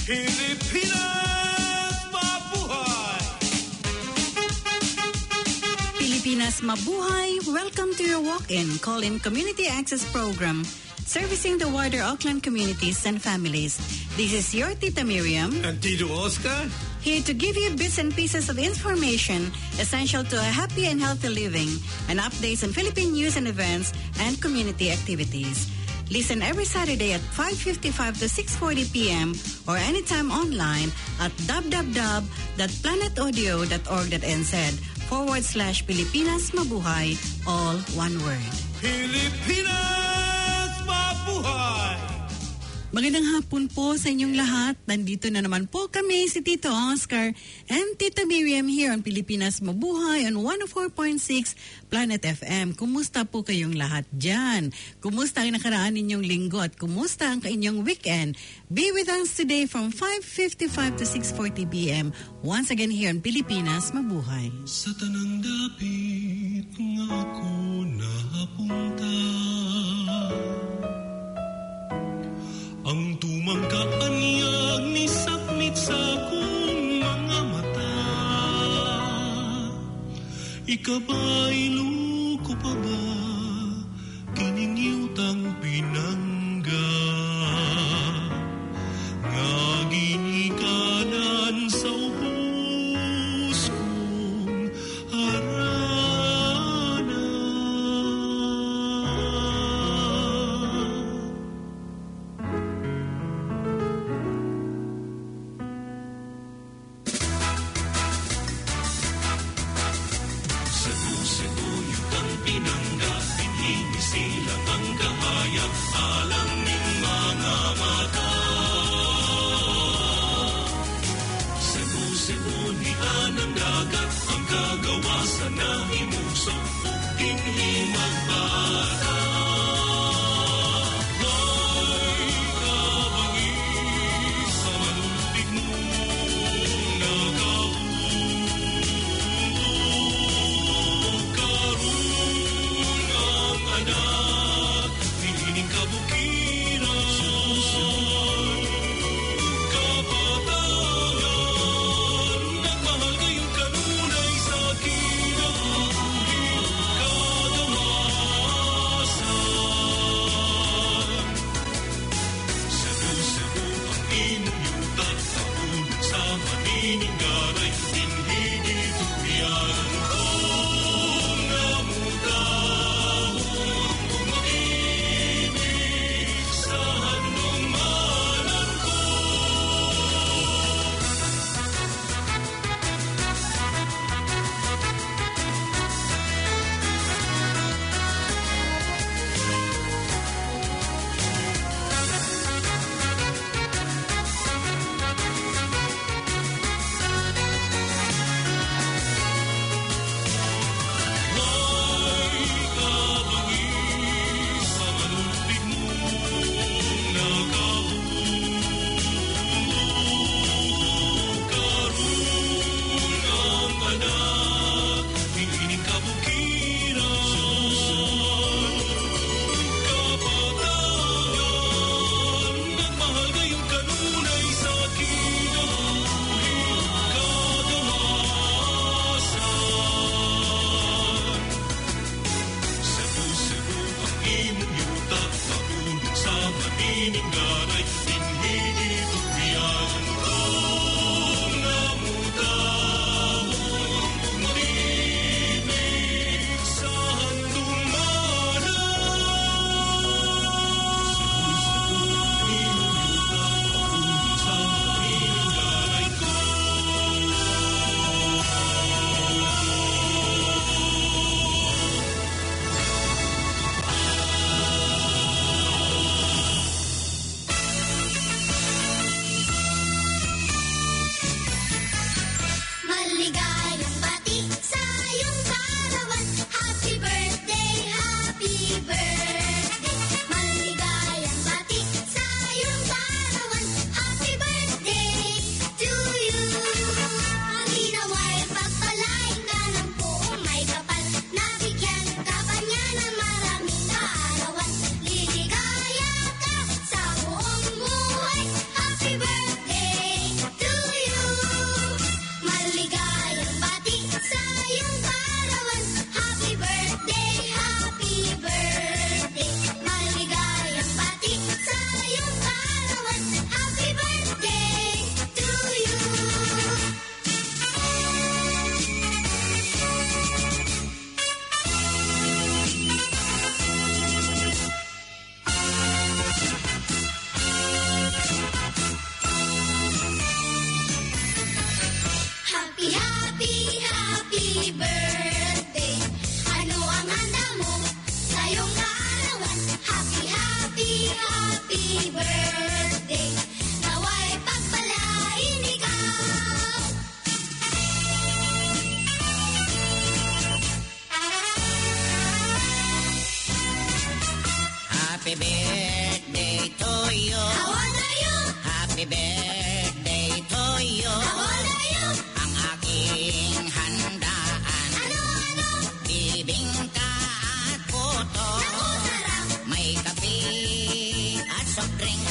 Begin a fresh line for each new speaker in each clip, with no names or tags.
Pilipinas Mabuhay!
Pilipinas Mabuhay, welcome to your walk-in call-in community access program servicing the wider Auckland communities and families. This is your Tita Miriam
And Tito Oscar?
here to give you bits and pieces of information essential to a happy and healthy living and updates on Philippine news and events and community activities. Listen every Saturday at 5:55 to 6:40 p.m. or anytime online at www.planetaudio.org.nz/Pilipinas Mabuhay, all one word.
Pilipinas Mabuhay!
Magandang hapon po sa inyong lahat. Nandito na naman po kami, si Tito Oscar and Tita Miriam here on Pilipinas Mabuhay on 104.6 Planet FM. Kumusta po kayong lahat dyan? Kumusta ang nakaraan ninyong linggo at kumusta ang inyong weekend? Be with us today from 5:55 to 6:40 p.m. Once again here on Pilipinas Mabuhay.
Sa tanang dapit nga ako napunta, ang tumangkaanyag ni sakmit sa akong mga mata. Ikaba'y luko pa ba kiningiutang pinangga? Nga ginikanan sa ubos kong harana.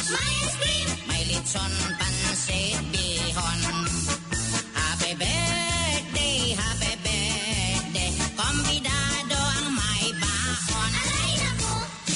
May ice cream, may litson, pansit, bihon. Happy birthday, kumbidado ang may baon. Alay nako!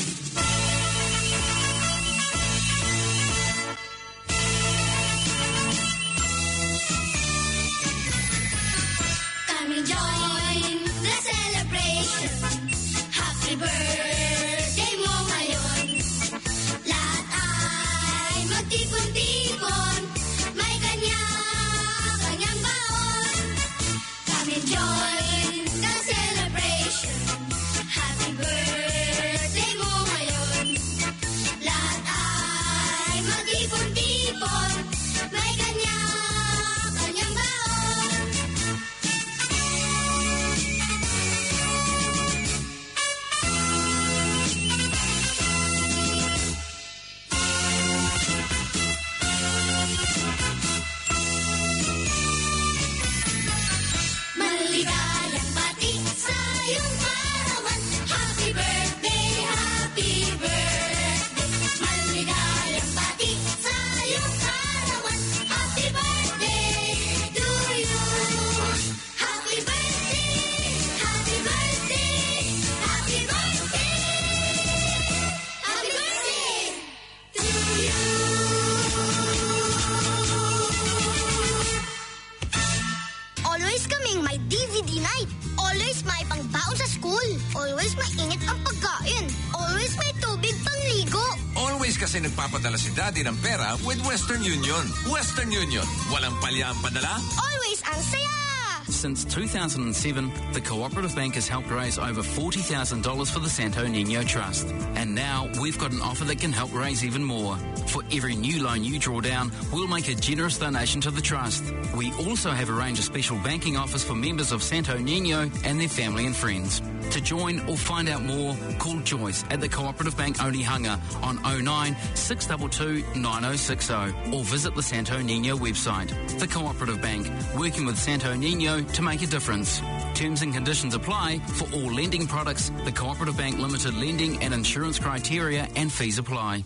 Come and join the celebration. Happy birthday mo ngayon. Lahat ay magtipon-tipon. May kanya-kanyang baon. Come and join the celebration. Happy birthday mo ngayon. Lahat ay magtipon-tipon. May kanya-kanyang baon. Maligayang bati sa iyong kaarawan. Happy birthday, happy birthday. Maligayang bati sa iyong kaarawan. Happy birthday to you. Happy birthday, happy birthday, happy birthday. Happy birthday to you. Always kaming may DVD night. Always may pangbaon sa school. Always mainit ang pagkain. Always may tubig pangligo.
Always kasi nagpapadala si Daddy ng pera with Western Union. Western Union. Walang palya ang padala.
Always ang saya!
Since 2007, the Cooperative Bank has helped raise over $40,000 for the Santo Niño Trust. And now we've got an offer that can help raise even more. For every new loan you draw down, we'll make a generous donation to the Trust. We also have arranged a special banking offers for members of Santo Niño and their family and friends. To join or find out more, call Joyce at the Cooperative Bank Onehunga on 09 622 9060 or visit the Santo Niño website. The Cooperative Bank, working with Santo Niño to make a difference. Terms and conditions apply for all lending products. The Cooperative Bank Limited lending and insurance criteria and fees apply.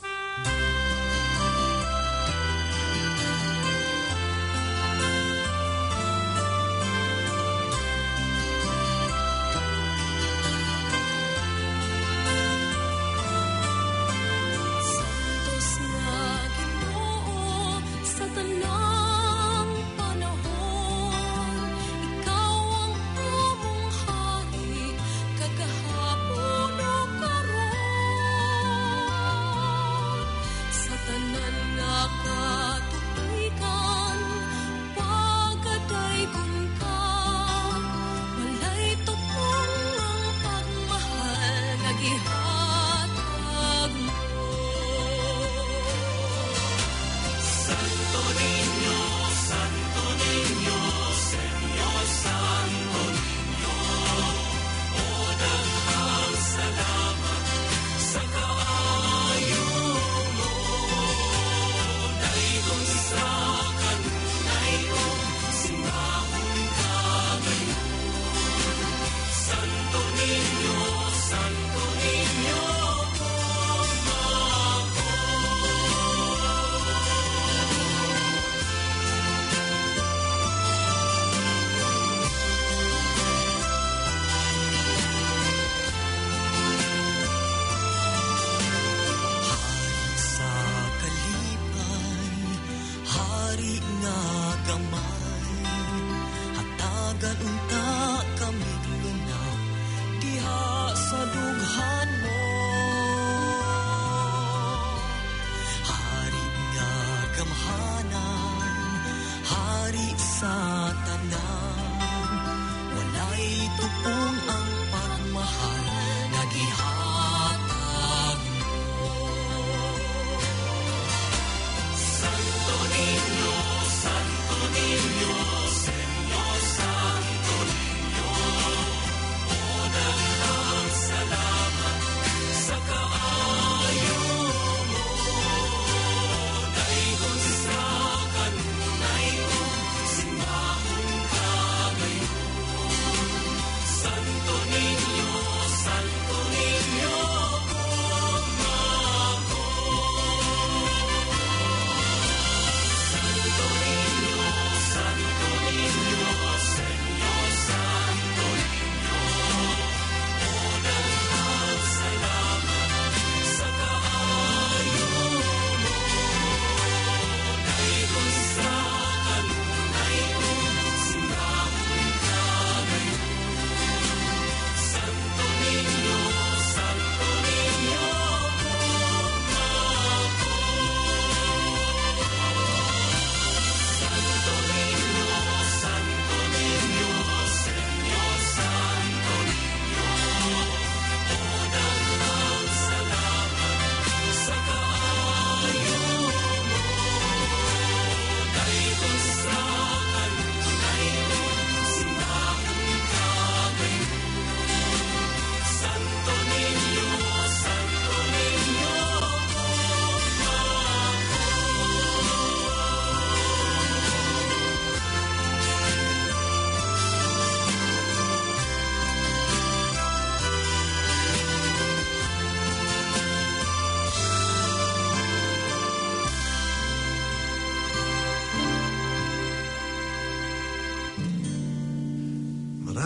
Sa tanang panahon, ikaw ang among hari, kagahapon o karon. Sa tanan nga katuigan, pagkadaygon ka, walay tupong ang pagmahal nga gihatag mo.
Santo Niño,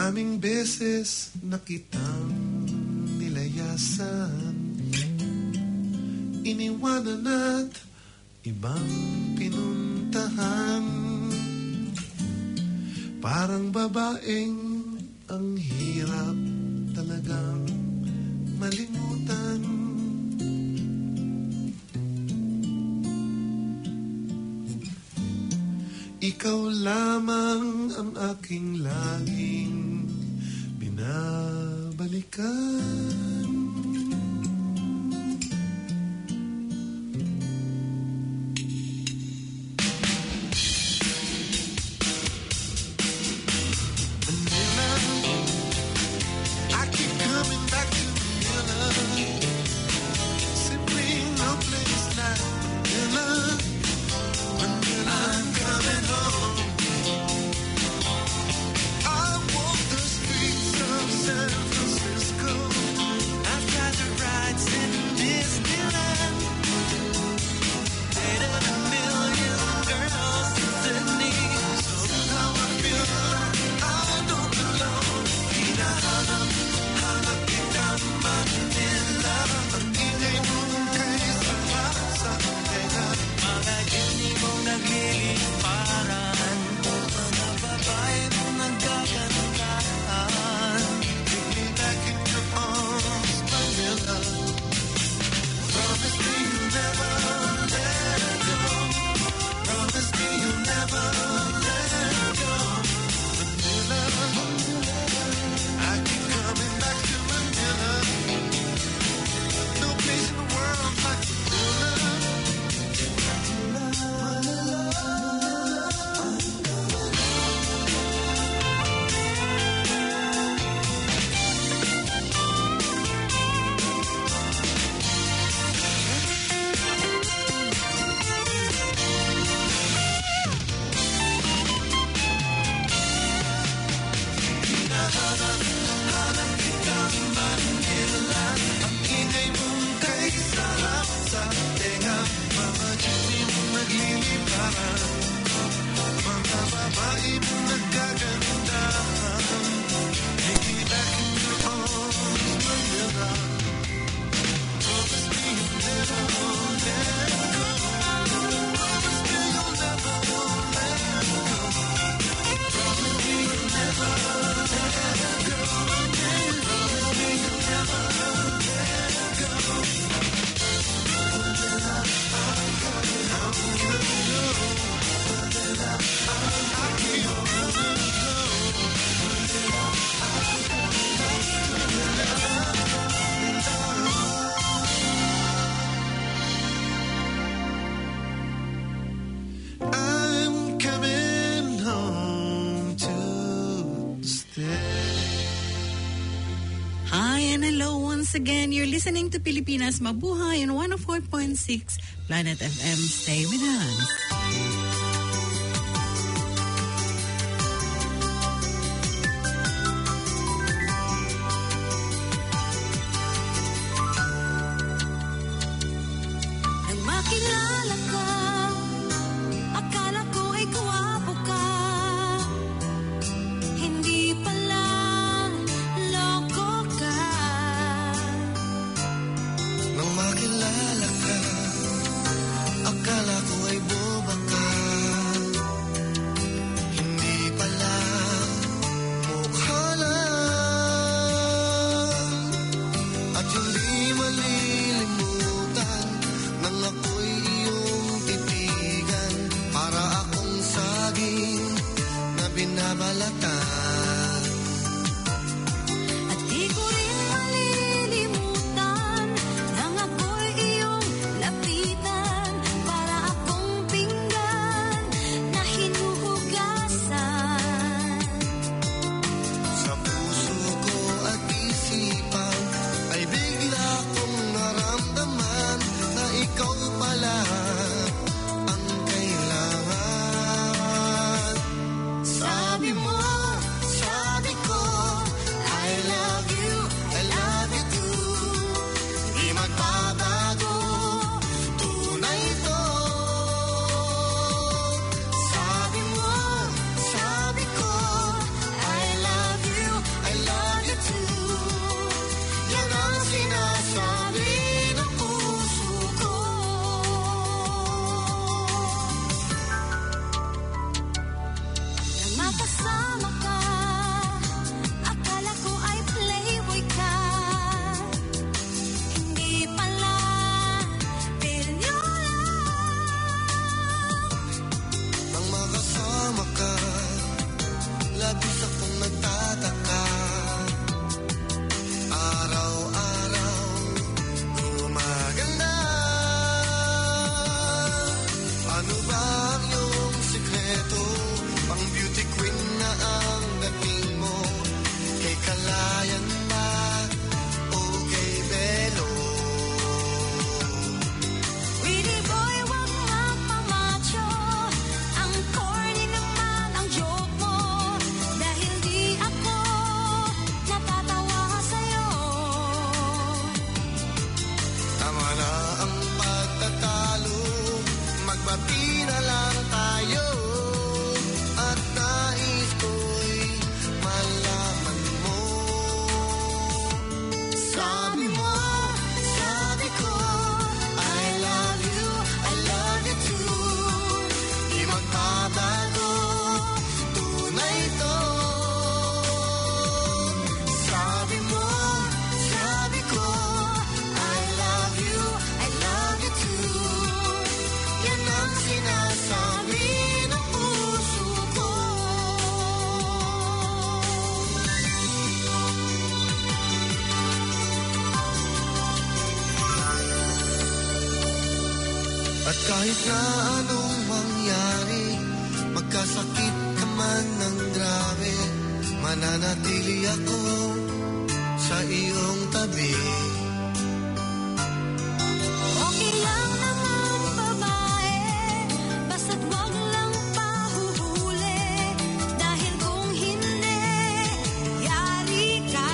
Maraming beses na kitang nilayasan, iniwanan at ibang pinuntahan. Parang babaeng ang hirap talagang malimutan. Ikaw lamang ang aking laging binabalikan. Manila, I keep coming back to Manila. Simply no place like Manila. Manila, I'm coming home. I walk the streets of San Francisco. I've tried the rides in Disneyland. Dated a million girls in Sydney. Somehow I feel like I don't belong. Hinahanap, hanap kita Manila. Ang ingay mong kaysa sa tenga. Mga gini mong nagliliparan. Mga babae mong nagkagandahan. Take me back in your arms, Manila. Promise me you'll never let go. Promise me you'll never let go. Manila, I keep coming back to Manila. No place in the world like Manila. Ang ingay mong kaysa sa tenga. Mga jeepney mong nagliliparan. Mga babae mong nagkagandahan. Take me back in your arms, Manila. Promise me you'll never let go. Promise me you'll never let go. Promise me you'll never let go. Promise me you'll never let go. Manila, I'm coming home. Manila, I keep running home. Manila, I'm coming home. I'm coming home to stay.
Hi and hello once again. You're listening to Pilipinas Mabuhay on 104.6 Planet FM. Stay with us.
Nang makilala ka, akala ko ay gwapo ka. Hindi pala, loko ka.
Nang makilala ka, akala ko ay boba ka. Bumati na lang tayo at nais ko'y malaman mo. Sabi mo, sabi ko, I love you too. Di magbabago, tunay to. Sabi mo, sabi ko, I love you too. Yan ang sinasabi ng puso ko. At kahit na anong mangyari, magkasakit ka man ng grabe, mananatili ako sa iyong tabi.
Okay lang naman babae, basta't wag lang pahuhuli. Dahil kung hindi, yari ka.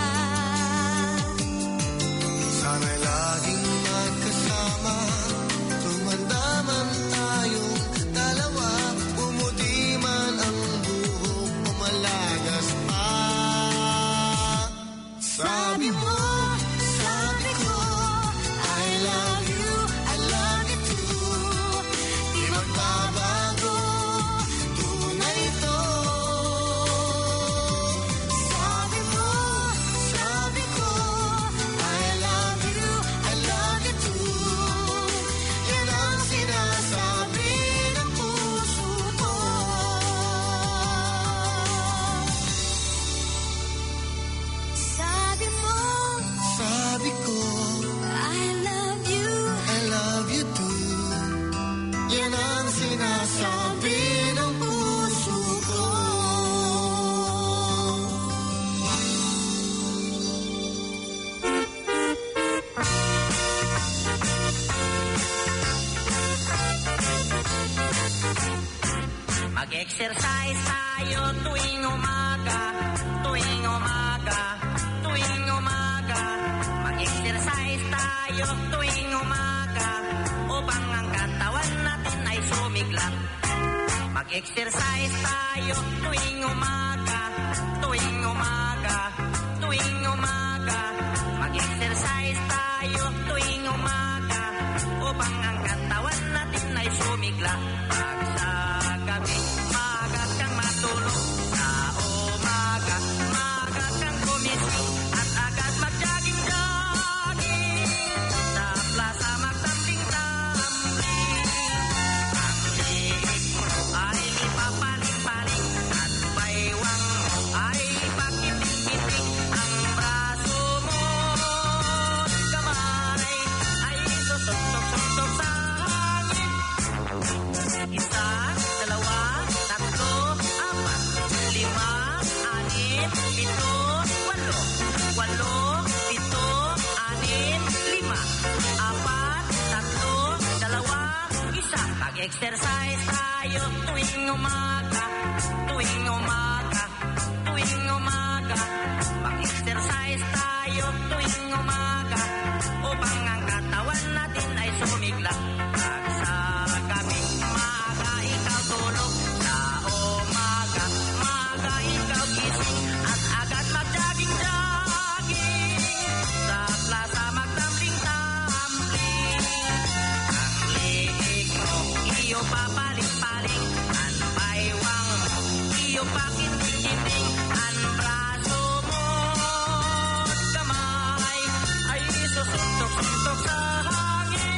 Sana'y laging magkasama, tumanda man tayong dalawa, pumuti man ang buhok, umalagas pa. Sabi mo, sabi ko, I love you too. Di magbabago, tunay ito. Sabi mo, sabi ko, I love you too. Yan ang sinasabi ng puso ko.
Sabi mo,
Sabi ko,
I love you
too. Yan ang sinasabi ng puso ko.
Mag-exercise tayo tuwing umaga, tuwing umaga, tuwing umaga. Mag-exercise tayo tuwing umaga, upang ang katawan natin ay sumiklap. Mag-exercise tayo tuwing umaga, tuwing umaga, tuwing umaga. Mag-exercise tayo tuwing umaga, upang ang katawan natin ay sumiklap. Pag sa gabi, maaga kang matulog. Sa umaga, maaga kang gumising, at agad mag-jogging-jogging. Sa plaza magtambling-tambling. Ang liig mo ay ipapaling-paling, at baywang mo ay pakiting-kiting. Ang braso mo, kamay, ay susuntok-suntok sa hangin. Isa, dalawa, tatlo, apat, lima, anim, pito, walo. Walo, pito, anim, lima. Apat, tatlo, dalawa, isa. Mag-exercise tayo tuwing umaga, tuwing umaga, tuwing umaga. Mag-exercise tayo tuwing umaga, upang ang katawan natin ay sumigla. Pag sa gabi, maaga ikaw tulog. Sa umaga, maaga ikaw gising, at agad mag-jogging-jogging. Sa plaza magtambling-tambling. Ang liig mo, iyo papaling-paling. Ang baywang mo, iyo pakiting-kiting. Ang braso mo, kamay, ay susuntok-suntok sa hangin.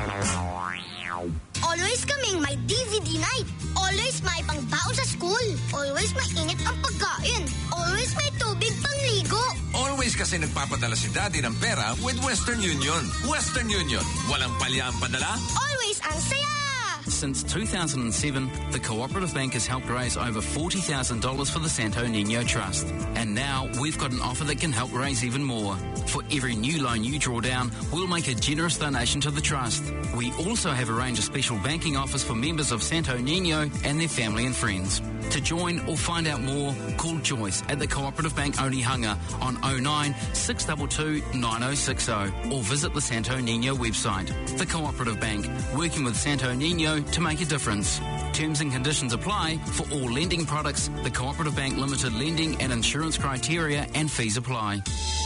Always kaming may DVD night. Always may pangbaon sa school. Always may init ang pagkain. Always may tubig pangligo.
Always kasi nagpapadala si Daddy ng pera with Western Union. Western Union. Walang palya ang padala.
Always ang saya!
Since 2007, the Cooperative Bank has helped raise over $40,000 for the Santo Nino Trust. And now we've got an offer that can help raise even more. For every new loan you draw down, we'll make a generous donation to the Trust. We also have arranged a special banking offers for members of Santo Nino and their family and friends. To join or find out more, call Joyce at the Cooperative Bank Onehunga on 09 622 9060 or visit the Santo Nino website. The Cooperative Bank, working with Santo Nino know to make a difference. Terms and conditions apply for all lending products. The Cooperative Bank Limited lending and insurance criteria and fees apply.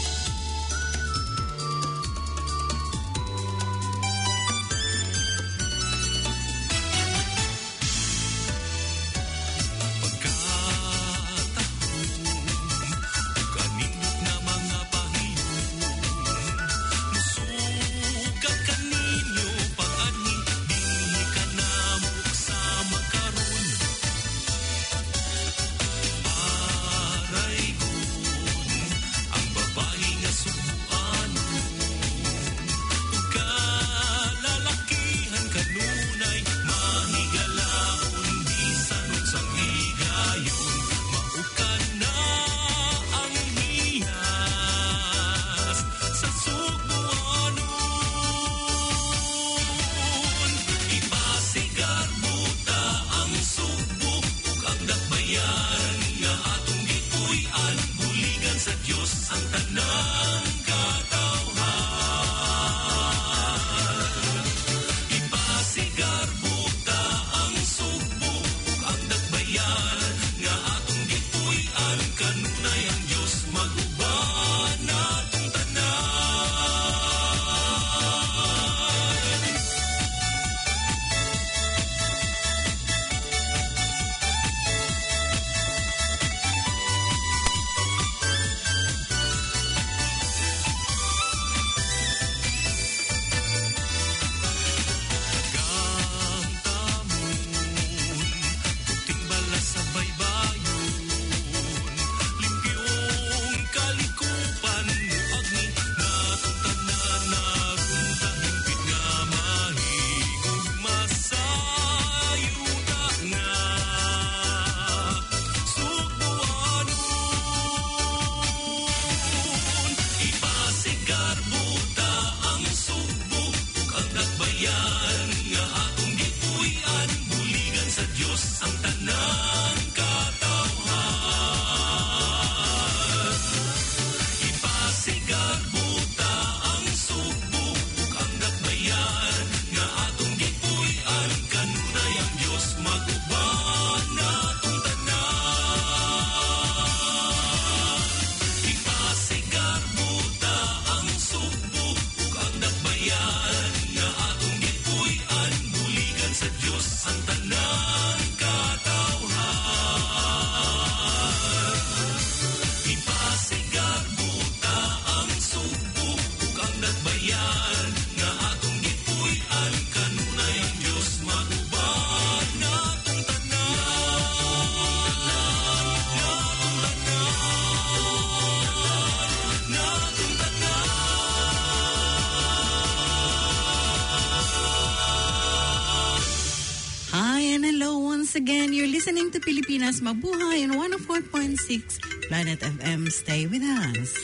Once again, you're listening to Pilipinas Mabuhay on 104.6 Planet FM. Stay with us.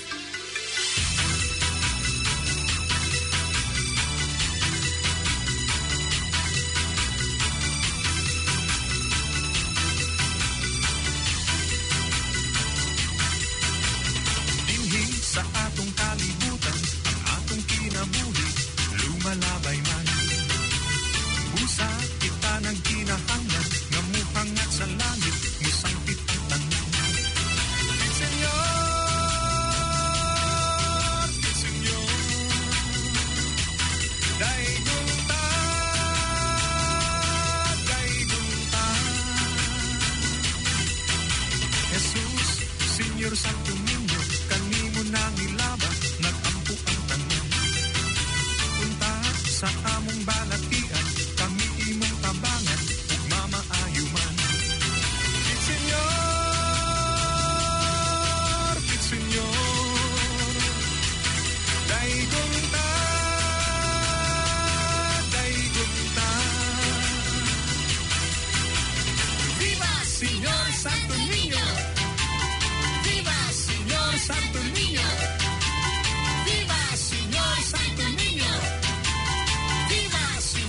Dinhi sa atong kalibutan, ang atong kinabuhi, lumalabay man. Busa kita ng kinahanglan, nga muhangat sa langit, musangkit ang tanan. Senyor, daigong ta. Jesus, Senyor Santo Niño, kanimo nang ilaba, nagampo ang tanan. Punta sa among balatian, kami imong tabangan, ug mamaayo man. Senyor, daigong ta. Viva Senyor Santo Niño! Viva Senyor Santo Niño! Viva Senyor Santo Niño! Viva Senyor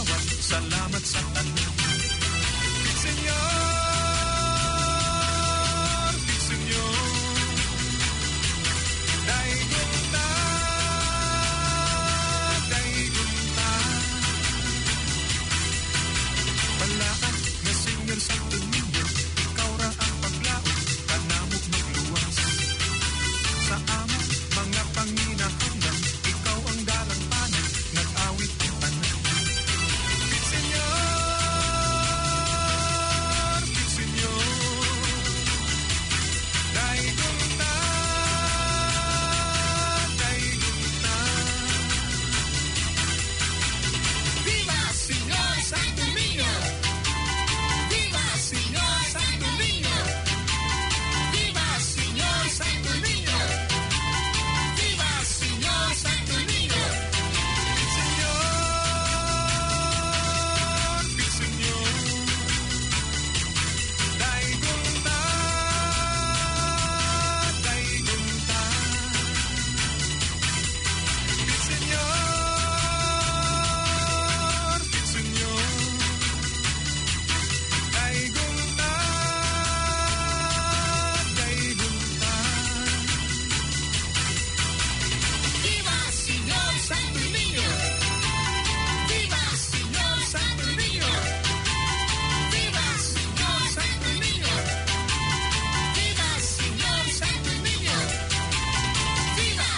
bawat salamat sa tanan. Senyor, senyor, daigunta, daigunta. Balaat nga Senyor Santo Niño, ikaw ra ang paglaot, kanamog magluwas. Sa ama, mga panginahanglan, ikaw ang dalampanan, nag-awit ang tanan. Senyor, daigunta, daigunta. Viva Señor Santo Niño! Viva Señor Santo Niño! Viva Señor Santo Niño! Viva Señor Santo Niño! Señor, Señor, daigunta, daigunta. Señor, Señor, daigunta, daigunta. Viva Señor Santo Niño! Viva Señor Santo Niño! Viva Señor Santo Niño! Viva Señor Santo Niño! Viva!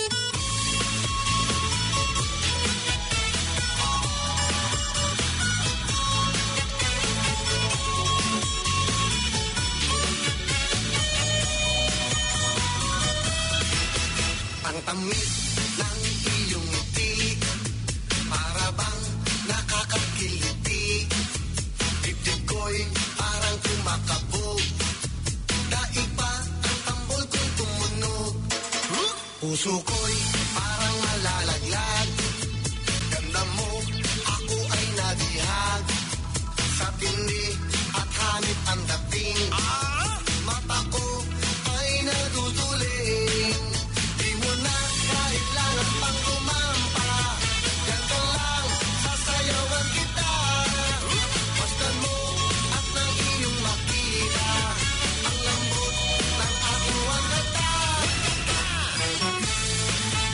Ang tamis ng iyong ngiti, para bang nakakakiliti. Dibdib ko'y parang kumakabog, daig pa ang tambol kong tumunog. Puso ko'y parang malalaglag, ganda mo, ako ay nadihag. Sa tindi at hanip ang dating, mata ko ay naduduling. Di mo na kailangan pang umampa, ganito lang sasayawan kita. Masdan mo at nang iyong makita, ang lambot ng aking wangata.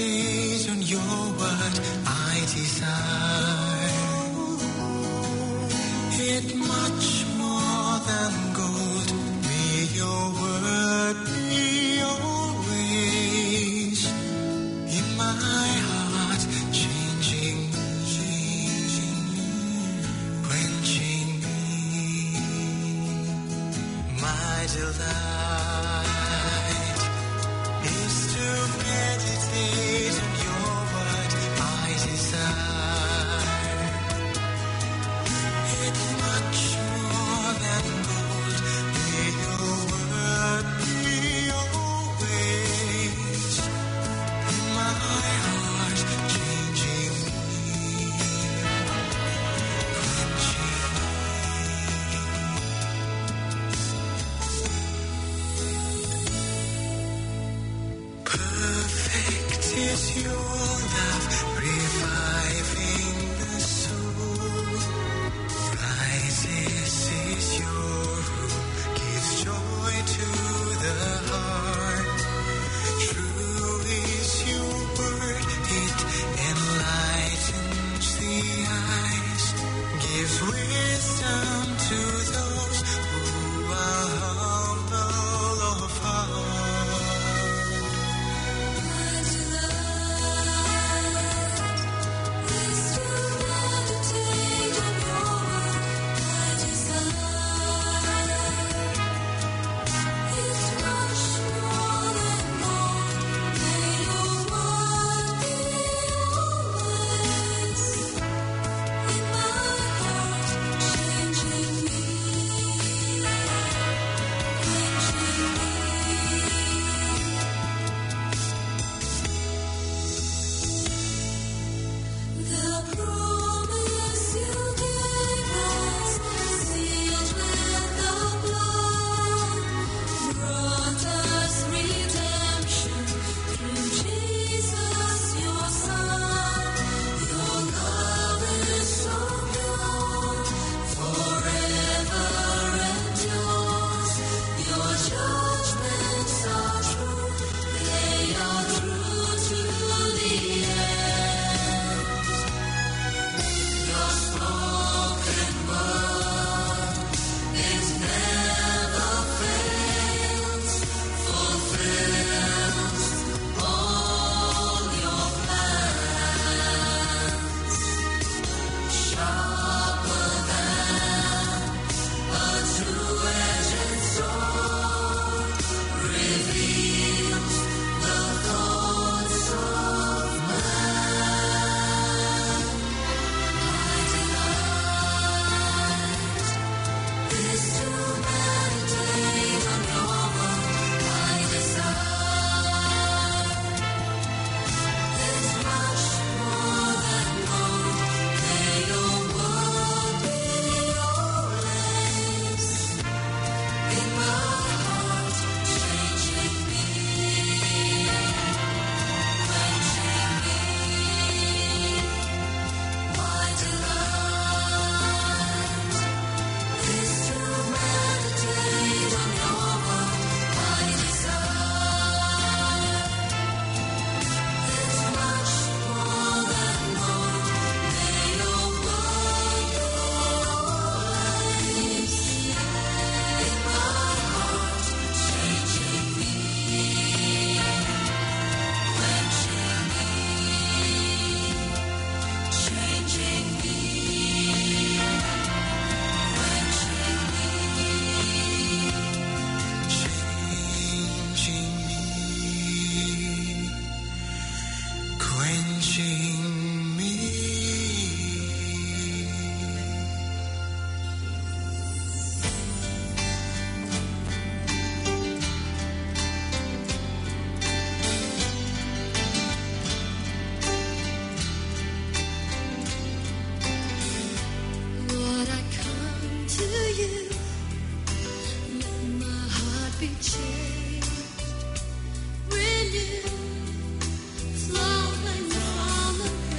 meditate on your word, I desire it much more than gold. May your word be always in my heart, changing, quenching me. My delight is to meditate on your word. I desire it much more than gold. May your word be always in my heart, changing me, quenching perfect is your love, reviving the soul. Rises is your rule, gives joy to the heart. True is your word, it enlightens the eyes, gives wisdom to those who are humble of heart.
My delight is to meditate on your word. My desire is much more than gold. May your word be always in my heart, changing me, quenching me. The promise you gave us, sealed with the blood, brought us redemption through Jesus, your Son. Your love is so pure, forever endures. Your judgments are true, they are true to the end. Your spoken word, it never fails, fulfills all your plans. Sharper than a two-edged sword, reveals the thoughts of man. My delight is to meditate on your word. I desire it's much more than gold. May your word be always in my heart, changing me, quenching me. My delight is to meditate on your word. I desire it's much more than gold. May your word be always in my heart, changing me, quenching me, changing me, quenching
me, quenching me.
Lord, I come to you, let my heart be changed, renewed, flowing from the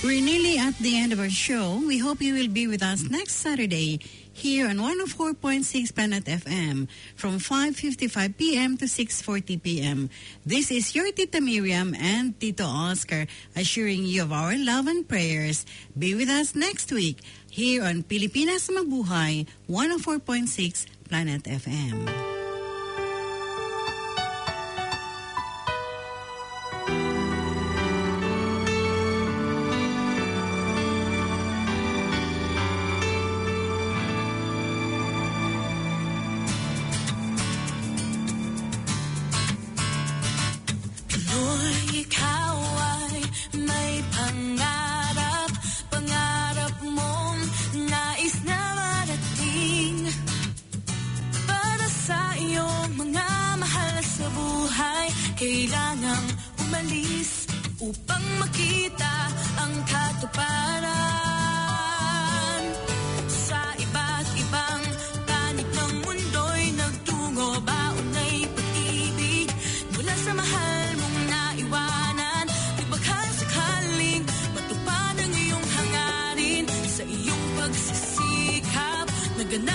We're nearly at the end of our show. We hope you will be with us next Saturday here on 104.6 Planet FM from 5:55 p.m. to 6:40 p.m. This is your Tita Miriam and Tito Oscar assuring you of our love and prayers. Be with us next week here on Pilipinas Mabuhay, 104.6 Planet FM.
Kailangang umalis upang makita ang katuparan.